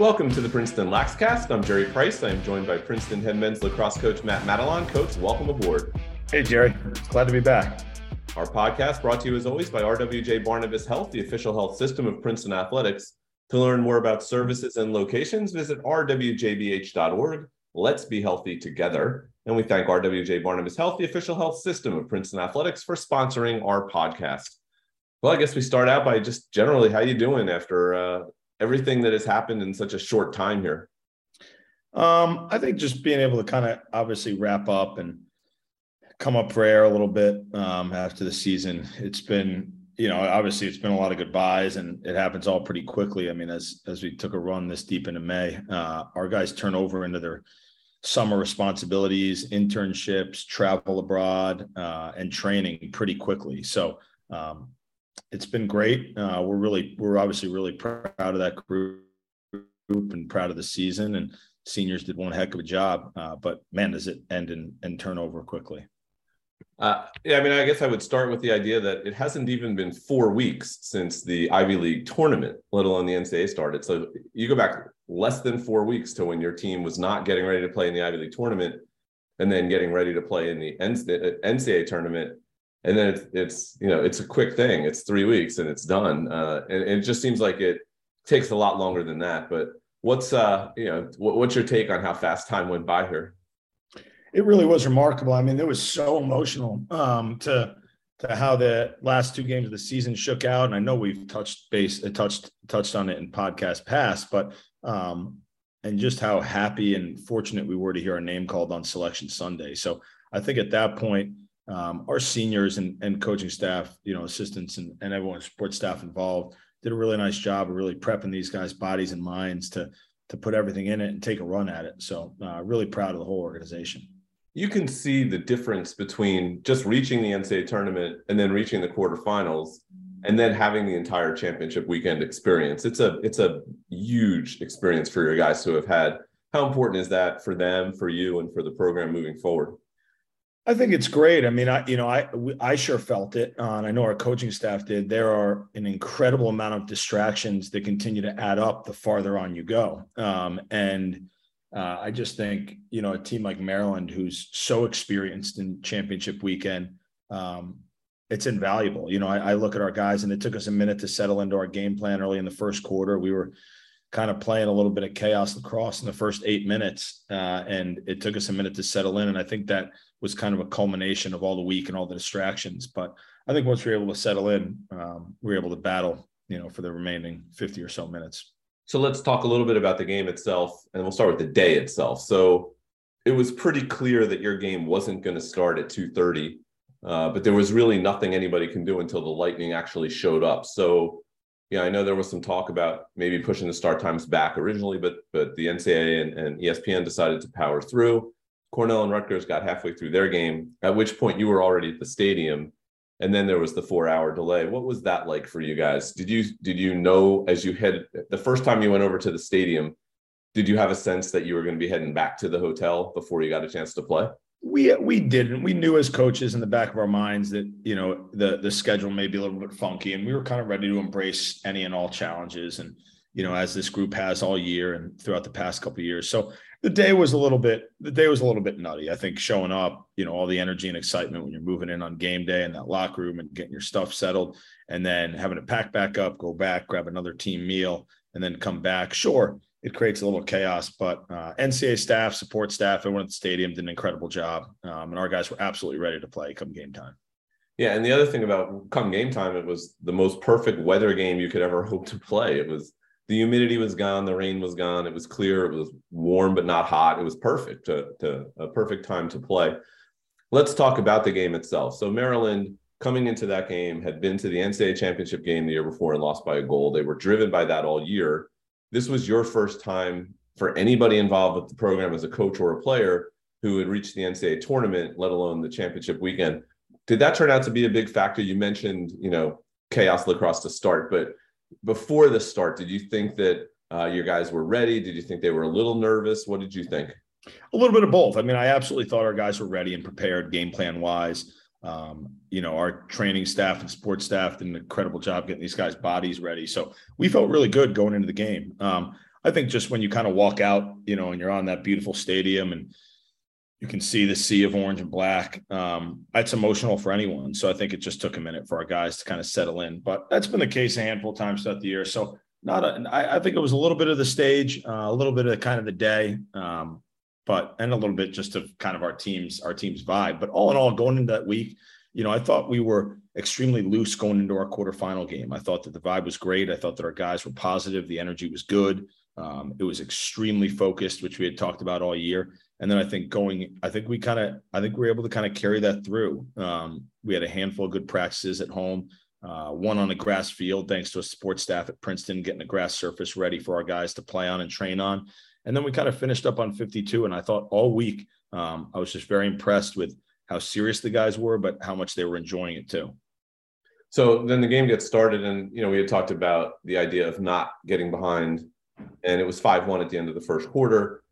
Welcome to the Princeton Laxcast. I'm Jerry Price. I am joined by Princeton head men's lacrosse coach Matt Matalon. Coach, welcome aboard. Hey, Jerry. Glad to be back. Our podcast brought to you as always by RWJ Barnabas Health, the official health system of Princeton Athletics. To learn more about services and locations, visit rwjbh.org. Let's be healthy together. And we thank RWJ Barnabas Health, the official health system of Princeton Athletics, for sponsoring our podcast. Well, I guess we start out by just generally, how you doing after everything that has happened in such a short time here? I think just being able to kind of obviously wrap up and come up for air a little bit after the season. It's been, obviously it's been a lot of goodbyes, and it happens all pretty quickly. I mean, as we took a run this deep into May, our guys turn over into their summer responsibilities, internships, travel abroad, and training pretty quickly. So it's been great. We're obviously really proud of that group and proud of the season, and seniors did one heck of a job. But man, does it end and turn over quickly. I guess I would start with the idea that it hasn't even been 4 weeks since the Ivy League tournament, let alone the NCAA started. So you go back less than 4 weeks to when your team was not getting ready to play in the Ivy League tournament and then getting ready to play in the NCAA tournament. And then it's a quick thing. It's 3 weeks and it's done. And it just seems like it takes a lot longer than that. But what's your take on how fast time went by here? It really was remarkable. I mean, it was so emotional to how the last two games of the season shook out. And I know we've touched on it in podcast past, but and just how happy and fortunate we were to hear our name called on Selection Sunday. So I think at that point, our seniors and coaching staff, assistants and everyone, support staff involved, did a really nice job of really prepping these guys' bodies and minds to put everything in it and take a run at it. So really proud of the whole organization. You can see the difference between just reaching the NCAA tournament and then reaching the quarterfinals and then having the entire championship weekend experience. It's a huge experience for your guys to have had. How important is that for them, for you, and for the program moving forward? I think it's great. I mean, I sure felt it, and I know our coaching staff did. There are an incredible amount of distractions that continue to add up the farther on you go. I just think, a team like Maryland, who's so experienced in championship weekend, it's invaluable. I look at our guys, and it took us a minute to settle into our game plan early in the first quarter. We were kind of playing a little bit of chaos lacrosse in the first 8 minutes, and it took us a minute to settle in. And I think that was kind of a culmination of all the week and all the distractions. But I think once we were able to settle in, we were able to battle, for the remaining 50 or so minutes. So let's talk a little bit about the game itself, and we'll start with the day itself. So it was pretty clear that your game wasn't going to start at 2:30, but there was really nothing anybody can do until the Lightning actually showed up. So, I know there was some talk about maybe pushing the start times back originally, but the NCAA and ESPN decided to power through. Cornell and Rutgers got halfway through their game, at which point you were already at the stadium. And then there was the 4-hour delay. What was that like for you guys? Did you know, as you head the first time you went over to the stadium, did you have a sense that you were going to be heading back to the hotel before you got a chance to play? We didn't. We knew as coaches in the back of our minds that, the schedule may be a little bit funky, and we were kind of ready to embrace any and all challenges. And, as this group has all year and throughout the past couple of years. So the day was a little bit nutty. I think showing up, all the energy and excitement when you're moving in on game day in that locker room and getting your stuff settled, and then having to pack back up, go back, grab another team meal, and then come back. Sure, it creates a little chaos, but NCAA staff, support staff, everyone at the stadium did an incredible job. And our guys were absolutely ready to play come game time. Yeah, and the other thing about come game time, it was the most perfect weather game you could ever hope to play. The humidity was gone. The rain was gone. It was clear. It was warm, but not hot. It was perfect, a perfect time to play. Let's talk about the game itself. So Maryland, coming into that game, had been to the NCAA championship game the year before and lost by a goal. They were driven by that all year. This was your first time for anybody involved with the program as a coach or a player who had reached the NCAA tournament, let alone the championship weekend. Did that turn out to be a big factor? You mentioned, chaos lacrosse to start, but before the start, did you think that your guys were ready? Did you think they were a little nervous? What did you think? A little bit of both. I mean, I absolutely thought our guys were ready and prepared game plan wise. Our training staff and sports staff did an incredible job getting these guys' bodies ready. So we felt really good going into the game. I think just when you kind of walk out, and you're on that beautiful stadium and you can see the sea of orange and black, that's emotional for anyone. So I think it just took a minute for our guys to kind of settle in. But that's been the case a handful of times throughout the year. So I think it was a little bit of the stage, a little bit of kind of the day, and a little bit just of kind of our team's vibe. But all in all, going into that week, I thought we were extremely loose going into our quarterfinal game. I thought that the vibe was great. I thought that our guys were positive. The energy was good. It was extremely focused, which we had talked about all year. And then I think we were able to kind of carry that through. We had a handful of good practices at home, one on a grass field, thanks to a support staff at Princeton, getting a grass surface ready for our guys to play on and train on. And then we kind of finished up on 52. And I thought all week, I was just very impressed with how serious the guys were, but how much they were enjoying it too. So then the game gets started, and we had talked about the idea of not getting behind, and it was 5-1 at the end of the first quarter.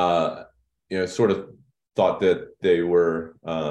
Sort of thought that they were.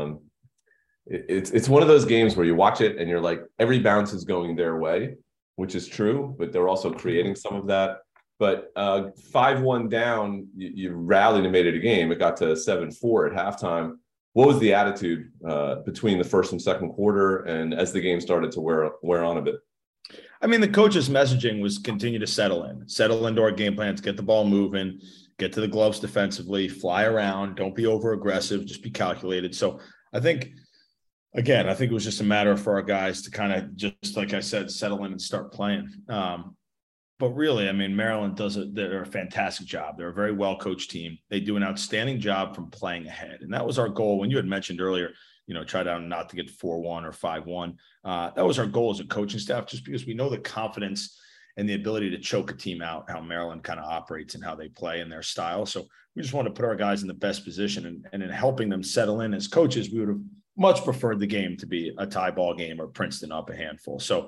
It's one of those games where you watch it and you're like, every bounce is going their way, which is true, but they're also creating some of that. But 5-1 down, you rallied and made it a game. It got to 7-4 at halftime. What was the attitude between the first and second quarter, and as the game started to wear on a bit? I mean, the coach's messaging was continue to settle into our game plans, get the ball moving, get to the gloves defensively, fly around, don't be over aggressive, just be calculated. So I think it was just a matter for our guys to kind of, just like I said, settle in and start playing. But really, I mean, Maryland they're a fantastic job. They're a very well-coached team. They do an outstanding job from playing ahead. And that was our goal. When you had mentioned earlier, try down not to get 4-1 or 5-1. That was our goal as a coaching staff, just because we know the confidence and the ability to choke a team out, how Maryland kind of operates and how they play in their style. So we just want to put our guys in the best position, and in helping them settle in as coaches, we would have much preferred the game to be a tie ball game or Princeton up a handful. So,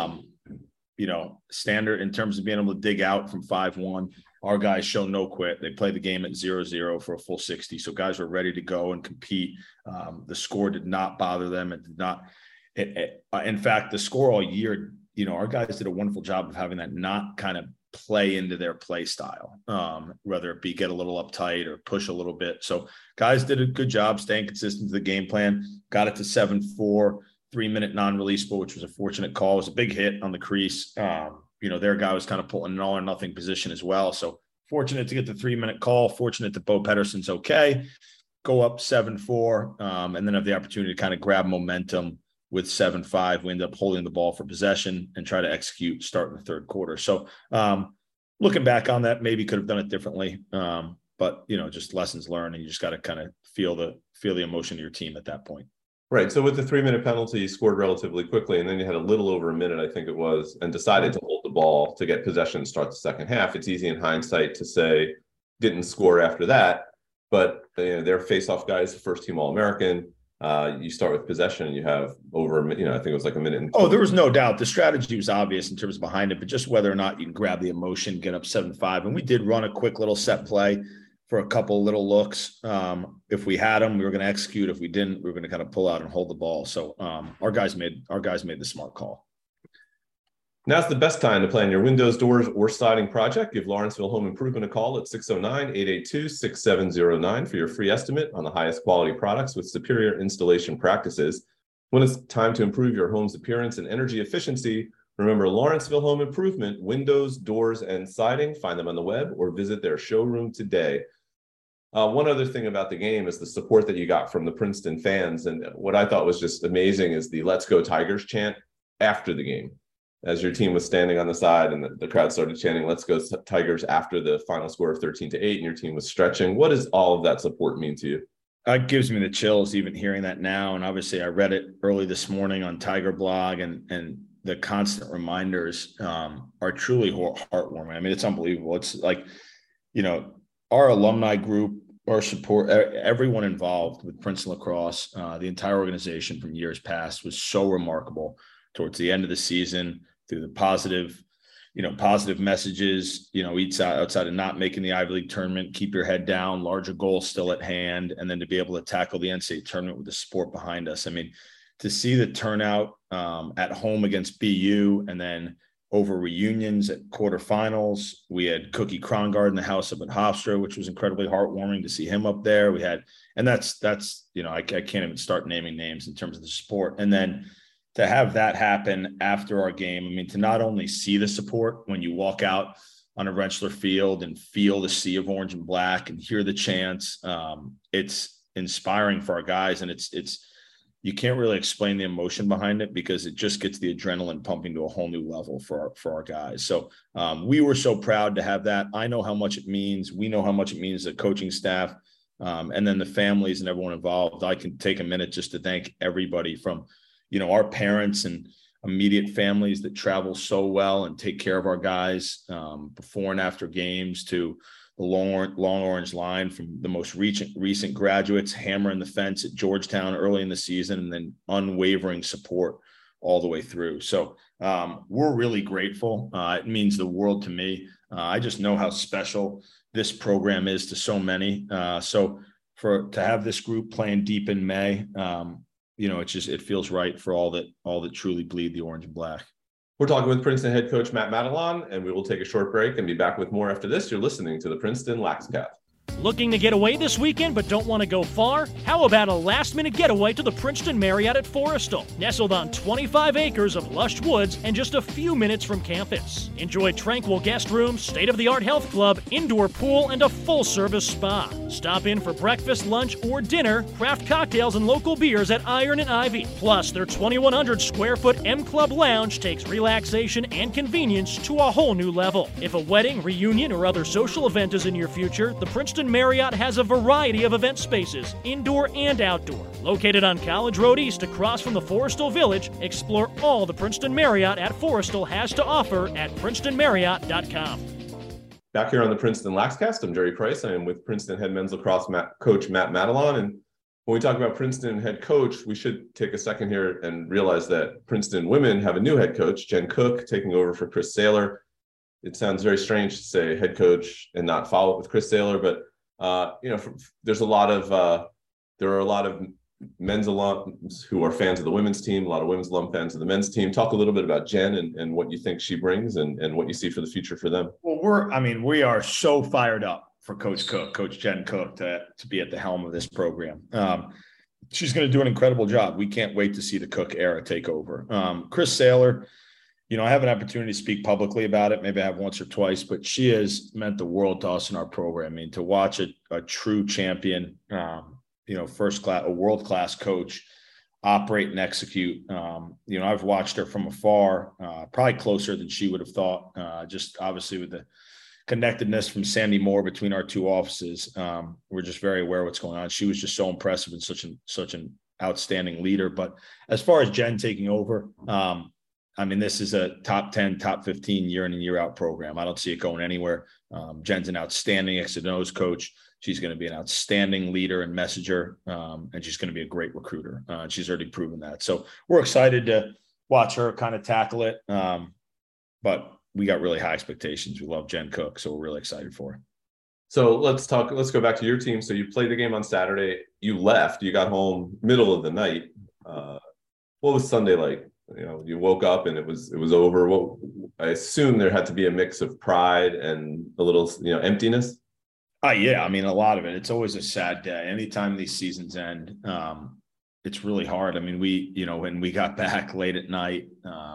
standard in terms of being able to dig out from 5-1, our guys show no quit. They play the game at 0-0 for a full 60. So guys were ready to go and compete. The score did not bother them. It did not. In fact, the score all year, our guys did a wonderful job of having that not kind of play into their play style, whether it be get a little uptight or push a little bit. So guys did a good job staying consistent to the game plan, got it to 7-4, 3-minute non-releasable, which was a fortunate call. It was a big hit on the crease. Their guy was kind of pulling an all or nothing position as well. So fortunate to get the 3-minute call, fortunate that Bo Pedersen's okay, go up 7-4, and then have the opportunity to kind of grab momentum with 7-5. We end up holding the ball for possession and try to execute start in the third quarter. So looking back on that, maybe could have done it differently. But just lessons learned, and you just got to kind of feel the emotion of your team at that point. Right. So with the 3-minute penalty, you scored relatively quickly, and then you had a little over a minute, I think it was, and decided to hold the ball to get possession and start the second half. It's easy in hindsight to say didn't score after that, but their face-off guys, first team All-American. You start with possession and you have over, I think it was like a minute. Oh, there was no doubt. The strategy was obvious in terms of behind it, but just whether or not you can grab the emotion, get up 7-5. And we did run a quick little set play for a couple little looks. If we had them, we were going to execute. If we didn't, we were going to kind of pull out and hold the ball. So our guys made the smart call. Now's the best time to plan your windows, doors, or siding project. Give Lawrenceville Home Improvement a call at 609-882-6709 for your free estimate on the highest quality products with superior installation practices. When it's time to improve your home's appearance and energy efficiency, remember Lawrenceville Home Improvement, windows, doors, and siding. Find them on the web or visit their showroom today. One other thing about the game is the support that you got from the Princeton fans. And what I thought was just amazing is the "Let's Go Tigers" chant after the game. As your team was standing on the side and the crowd started chanting "Let's go Tigers" after the final score of 13-8, and your team was stretching. What does all of that support mean to you? It gives me the chills even hearing that now. And obviously I read it early this morning on Tiger Blog, and the constant reminders are truly heartwarming. I mean, it's unbelievable. It's like, our alumni group, our support, everyone involved with Princeton lacrosse, the entire organization from years past was so remarkable towards the end of the season through the positive messages, outside of not making the Ivy League tournament, keep your head down, larger goals still at hand, and then to be able to tackle the NCAA tournament with the support behind us. I mean, to see the turnout at home against BU, and then over reunions at quarterfinals. We had Cookie Krongard in the house up at Hofstra, which was incredibly heartwarming to see him up there. We had, and that's I can't even start naming names in terms of the sport. And then to have that happen after our game, I mean, to not only see the support when you walk out on a Rentschler Field and feel the sea of orange and black and hear the chants, it's inspiring for our guys. And it's you can't really explain the emotion behind it because it just gets the adrenaline pumping to a whole new level for our guys. So we were so proud to have that. I know how much it means. We know how much it means to the coaching staff, and then the families and everyone involved. I can take a minute just to thank everybody from, our parents and immediate families that travel so well and take care of our guys before and after games, to the long orange line from the most recent graduates hammering the fence at Georgetown early in the season, and then unwavering support all the way through. So we're really grateful. It means the world to me. I just know how special this program is to so many. So to have this group playing deep in May, it feels right for all that truly bleed the orange and black. We're talking with Princeton head coach Matt Madelon, and we will take a short break and be back with more after this. You're listening to the Princeton Laxcast. Looking to get away this weekend but don't want to go far? How about a last-minute getaway to the Princeton Marriott at Forrestal, nestled on 25 acres of lush woods and just a few minutes from campus. Enjoy tranquil guest rooms, state-of-the-art health club, indoor pool, and a full-service spa. Stop in for breakfast, lunch, or dinner, craft cocktails, and local beers at Iron and Ivy. Plus, their 2,100-square-foot M Club lounge takes relaxation and convenience to a whole new level. If a wedding, reunion, or other social event is in your future, the Princeton Marriott has a variety of event spaces, indoor and outdoor. Located on College Road East across from the Forrestal Village, explore all the Princeton Marriott at Forrestal has to offer at PrincetonMarriott.com. Back here on the Princeton Laxcast, I'm Jerry Price. I am with Princeton head men's lacrosse coach Matt Madelon. And when we talk about Princeton head coach, we should take a second here and realize that Princeton women have a new head coach, Jen Cook, taking over for Chris Saylor. It sounds very strange to say head coach and not follow up with Chris Saylor, but there are a lot of men's alums who are fans of the women's team, a lot of women's alum fans of the men's team. Talk a little bit about Jen and what you think she brings and what you see for the future for them. Well, we are so fired up for Coach Jen Cook, to be at the helm of this program. She's going to do an incredible job. We can't wait to see the Cook era take over. Chris Saylor, I have an opportunity to speak publicly about it. Maybe I have once or twice, but she has meant the world to us in our program. I mean, to watch a true champion, first class, a world-class coach operate and execute. I've watched her from afar, probably closer than she would have thought, just obviously with the connectedness from Sandy Moore between our two offices. We're just very aware of what's going on. She was just so impressive and such an outstanding leader. But as far as Jen taking over, this is a top 10, top 15 year in and year out program. I don't see it going anywhere. Jen's an outstanding X and O's coach. She's going to be an outstanding leader and messenger, and she's going to be a great recruiter. She's already proven that. So we're excited to watch her kind of tackle it. But we got really high expectations. We love Jen Cook, so we're really excited for her. So let's go back to your team. So you played the game on Saturday. You left. You got home middle of the night. What was Sunday like? You woke up and it was over. Well, I assume there had to be a mix of pride and a little, emptiness. Yeah. A lot of it. It's always a sad day. Anytime these seasons end, it's really hard. When we got back late at night,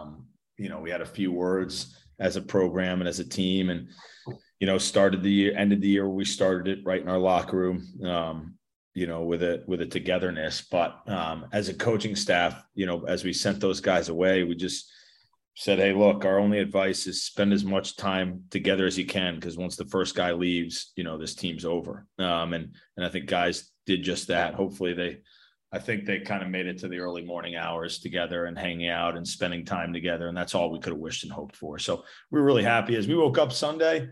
we had a few words as a program and as a team, and, started the year, ended the year where we started it right in our locker room. With a togetherness, but as a coaching staff, as we sent those guys away, we just said, hey, look, our only advice is spend as much time together as you can, because once the first guy leaves, this team's over. And I think guys did just that. Hopefully I think they kind of made it to the early morning hours together and hanging out and spending time together. And that's all we could have wished and hoped for. So we were really happy as we woke up Sunday.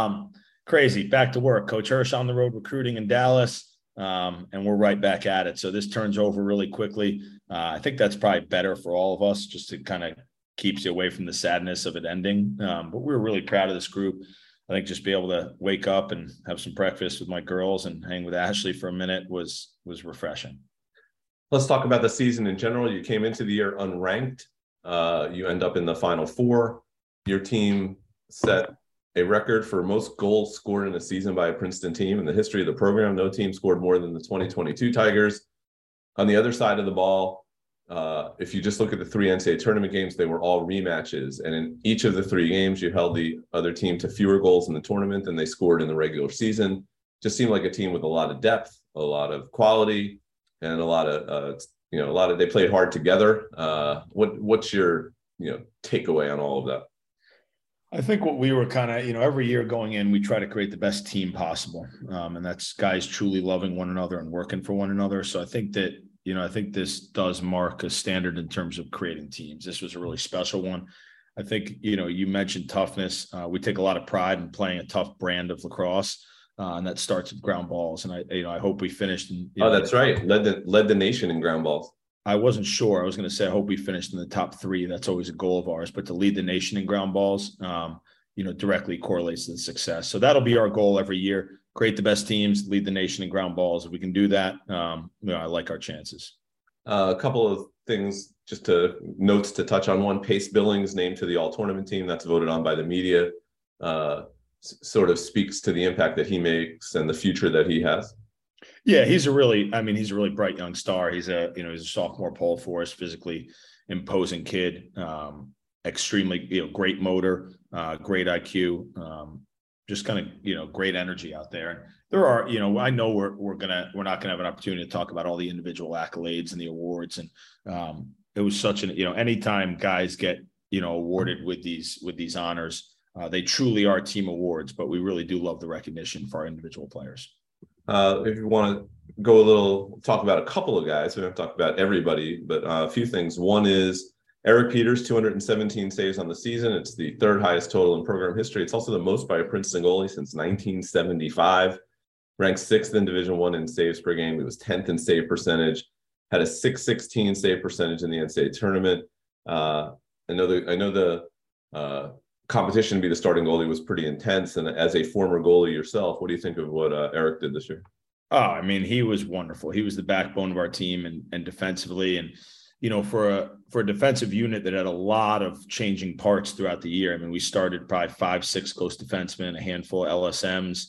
Crazy, back to work. Coach Hirsch on the road recruiting in Dallas. And we're right back at it. So this turns over really quickly. I think that's probably better for all of us, just to kind of keeps you away from the sadness of it ending. But we're really proud of this group. I think just be able to wake up and have some breakfast with my girls and hang with Ashley for a minute was refreshing. Let's talk about the season in general. You came into the year unranked. You end up in the Final Four. your team set a record for most goals scored in a season by a Princeton team in the history of the program. No team scored more than the 2022 Tigers. On the other side of the ball, if you just look at the 3 NCAA tournament games, they were all rematches. And in each of the 3 games, you held the other team to fewer goals in the tournament than they scored in the regular season. Just seemed like a team with a lot of depth, a lot of quality, and a lot of they played hard together. What's your takeaway on all of that? I think what we were kind of, every year going in, we try to create the best team possible. And that's guys truly loving one another and working for one another. So I think that, I think this does mark a standard in terms of creating teams. This was a really special one. I think, you mentioned toughness. We take a lot of pride in playing a tough brand of lacrosse. And that starts with ground balls. And I hope we finished. That's right. Led the nation in ground balls. I wasn't sure. I was going to say, I hope we finished in the top 3. That's always a goal of ours, but to lead the nation in ground balls, directly correlates to the success. So that'll be our goal every year. Create the best teams, lead the nation in ground balls. If we can do that, I like our chances. A couple of things, notes to touch on. One, Pace Billings named to the all tournament team. That's voted on by the media. Sort of speaks to the impact that he makes and the future that he has. Yeah, he's a really bright young star. He's he's a sophomore pole for us, physically imposing kid, extremely, great motor, great IQ, just kind of, great energy out there. And there are, I know we're not gonna have an opportunity to talk about all the individual accolades and the awards. And it was such anytime guys get, awarded with these honors, they truly are team awards, but we really do love the recognition for our individual players. If you want to talk about a couple of guys, we don't have to talk about everybody, but a few things. One is Eric Peters, 217 saves on the season. It's the 3rd highest total in program history. It's also the most by a Princeton goalie since 1975. Ranked 6th in Division I in saves per game. He was 10th in save percentage. Had a .616 save percentage in the NCAA tournament. I know the competition to be the starting goalie was pretty intense. And as a former goalie yourself, what do you think of what Eric did this year? Oh, he was wonderful. He was the backbone of our team and defensively. And, for a defensive unit that had a lot of changing parts throughout the year. We started probably 5-6 close defensemen, a handful of LSMs,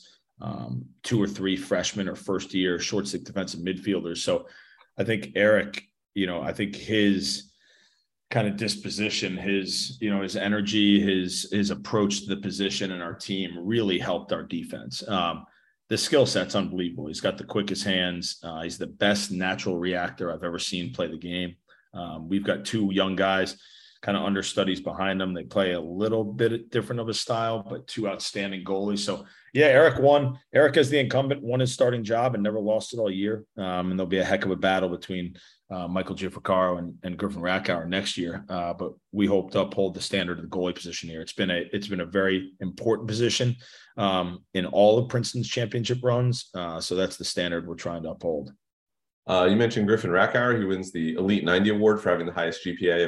2 or 3 freshmen or first year short stick defensive midfielders. So I think Eric, I think his kind of disposition, his energy, his approach to the position and our team really helped our defense. The skill set's unbelievable. He's got the quickest hands. He's the best natural reactor I've ever seen play the game. We've got 2 young guys, kind of understudies behind them. They play a little bit different of a style, but 2 outstanding goalies. So yeah, Eric won. Eric, as the incumbent, won his starting job and never lost it all year. And there'll be a heck of a battle between Michael Giafricaro and Griffin Rackauer next year. But we hope to uphold the standard of the goalie position here. It's been a very important position in all of Princeton's championship runs. So that's the standard we're trying to uphold. You mentioned Griffin Rackauer. He wins the Elite 90 award for having the highest GPA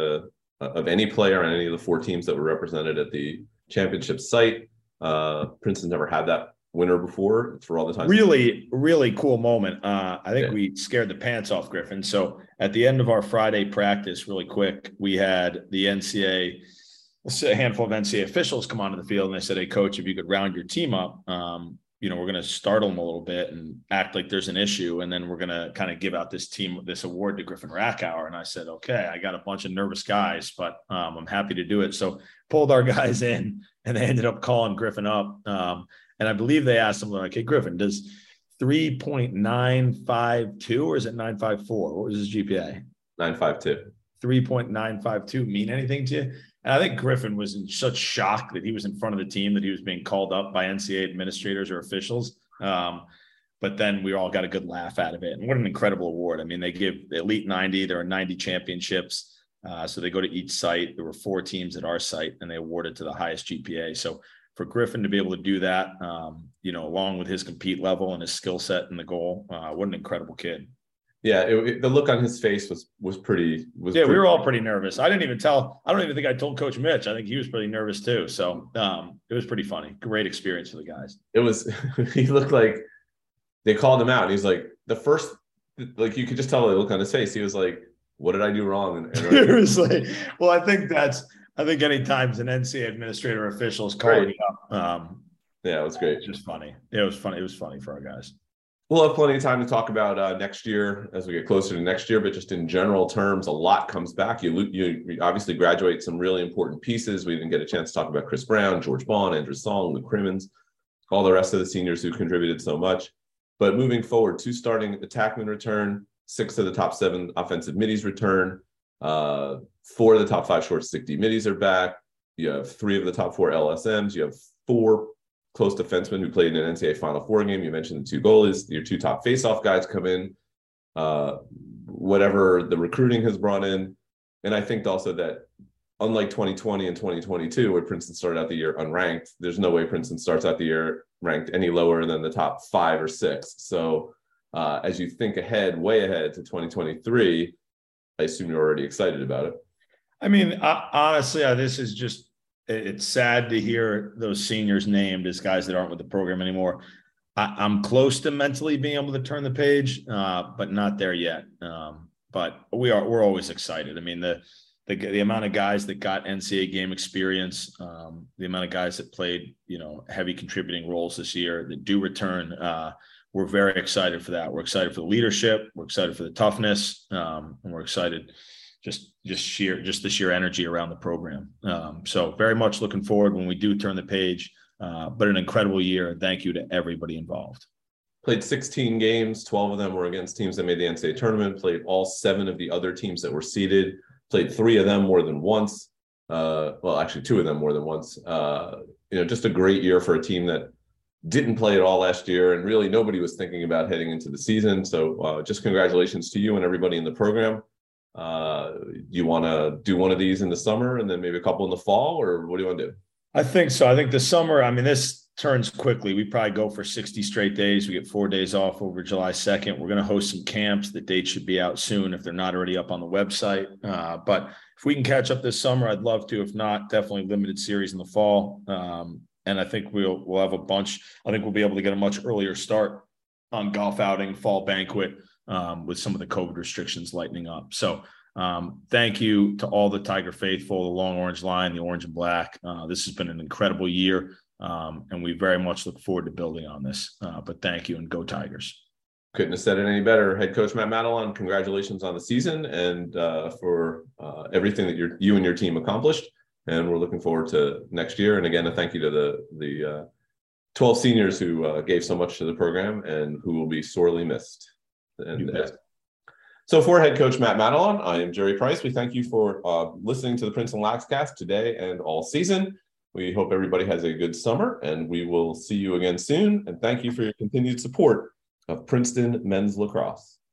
of any player on any of the 4 teams that were represented at the championship site. Princeton's never had that winner before for all the time. Really, really cool moment. I think we scared the pants off Griffin. So at the end of our Friday practice, really quick, we had the NCAA, a handful of NCAA officials come onto the field and they said, "Hey, coach, if you could round your team up, we're going to startle them a little bit and act like there's an issue. And then we're going to kind of give out this award to Griffin Rackauer." And I said, okay, I got a bunch of nervous guys, but I'm happy to do it. So pulled our guys in and they ended up calling Griffin up. And I believe they asked him, like, "Hey, Griffin, does 3.952 or is it 954? What was his GPA?" 952. 3.952 mean anything to you? And I think Griffin was in such shock that he was in front of the team that he was being called up by NCAA administrators or officials. But then we all got a good laugh out of it. And what an incredible award. They give the Elite 90, there are 90 championships. So they go to each site. There were 4 teams at our site and they awarded to the highest GPA. So for Griffin to be able to do that, along with his compete level and his skill set in the goal, what an incredible kid. Yeah, the look on his face was pretty. We were all pretty nervous. I don't even think I told Coach Mitch. I think he was pretty nervous too. So it was pretty funny. Great experience for the guys. It was. He looked like they called him out. And he's like you could just tell the look on his face. He was like, "What did I do wrong?" And it was like, well, I think that's I think anytime an NCAA administrator or official is calling you up, yeah, it was great. Just funny. It was funny. It was funny for our guys. We'll have plenty of time to talk about next year as we get closer to next year, but just in general terms, a lot comes back. You obviously graduate some really important pieces. We didn't get a chance to talk about Chris Brown, George Bond, Andrew Song, Luke Crimmins, all the rest of the seniors who contributed so much. But moving forward, 2 starting attackmen return, 6 of the top 7 offensive middies return, 4 of the top 5 short stick D middies are back. You have 3 of the top 4 LSMs. You have 4 close defensemen who played in an NCAA Final Four game. You mentioned the 2 goalies. Your 2 top faceoff guys come in. Whatever the recruiting has brought in. And I think also that unlike 2020 and 2022, where Princeton started out the year unranked, there's no way Princeton starts out the year ranked any lower than the top 5 or 6. So as you think ahead, way ahead to 2023, I assume you're already excited about it. I mean, honestly, this is just, it's sad to hear those seniors named as guys that aren't with the program anymore. I'm close to mentally being able to turn the page, but not there yet. But we're always excited. I mean, the amount of guys that got NCAA game experience, the amount of guys that played, heavy contributing roles this year that do return, we're very excited for that. We're excited for the leadership. We're excited for the toughness, and we're excited just the sheer energy around the program. So very much looking forward when we do turn the page, but an incredible year. And thank you to everybody involved. Played 16 games. 12 of them were against teams that made the NCAA tournament, played all 7 of the other teams that were seeded, played 3 of them more than once. Well, actually 2 of them more than once. Just a great year for a team that didn't play at all last year. And really nobody was thinking about heading into the season. So just congratulations to you and everybody in the program. You want to do one of these in the summer and then maybe a couple in the fall, or what do you want to do? I think so. I think the summer, this turns quickly. We probably go for 60 straight days. We get 4 days off over July 2nd. We're going to host some camps. The dates should be out soon if they're not already up on the website. But if we can catch up this summer, I'd love to. If not, definitely limited series in the fall. And I think we'll have a bunch. I think we'll be able to get a much earlier start on golf outing, fall banquet, with some of the COVID restrictions lightening up. So thank you to all the Tiger faithful, the Long Orange Line, the Orange and Black. This has been an incredible year, and we very much look forward to building on this. But thank you, and go Tigers. Couldn't have said it any better. Head coach Matt Matalon, congratulations on the season and for everything that you and your team accomplished. And we're looking forward to next year. And again, a thank you to the 12 seniors who gave so much to the program and who will be sorely missed. So for head coach Matt Matalon, I am Jerry Price. We thank you for listening to the Princeton Laxcast today and all season. We hope everybody has a good summer, and we will see you again soon. And thank you for your continued support of Princeton men's lacrosse.